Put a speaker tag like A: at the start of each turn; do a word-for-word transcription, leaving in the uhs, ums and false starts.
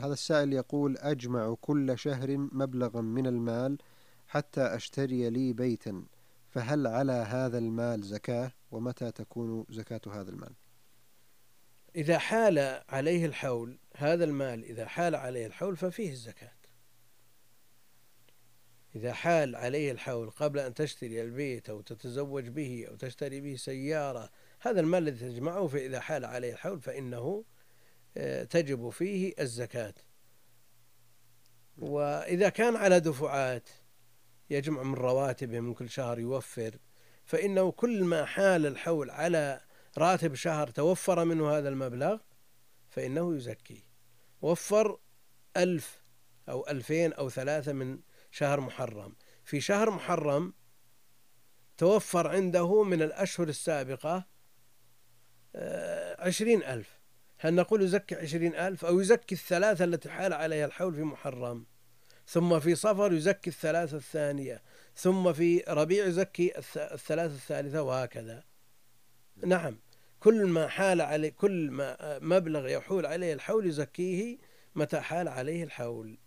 A: هذا السائل يقول: أجمع كل شهر مبلغا من المال حتى أشتري لي بيتا، فهل على هذا المال زكاة؟ ومتى تكون زكاة هذا المال؟
B: إذا حال عليه الحول، هذا المال إذا حال عليه الحول ففيه الزكاة. إذا حال عليه الحول قبل أن تشتري البيت أو تتزوج به أو تشتري به سيارة، هذا المال الذي تجمعه فإذا حال عليه الحول فإنه تجب فيه الزكاة. وإذا كان على دفعات يجمع من رواتبه من كل شهر يوفر، فإنه كل ما حال الحول على راتب شهر توفر منه هذا المبلغ فإنه يزكي. وفر ألف أو ألفين أو ثلاثة من شهر محرم، في شهر محرم توفر عنده من الأشهر السابقة عشرين ألف، هل نقول يزكي عشرين ألف أو يزكي الثلاثة التي حال عليها الحول في محرم، ثم في صفر يزكي الثلاثة الثانية، ثم في ربيع يزكي الثلاثة الثالثة، وهكذا. نعم، كل ما حال عليه، كل ما مبلغ يحول عليه الحول يزكيه متى حال عليه الحول.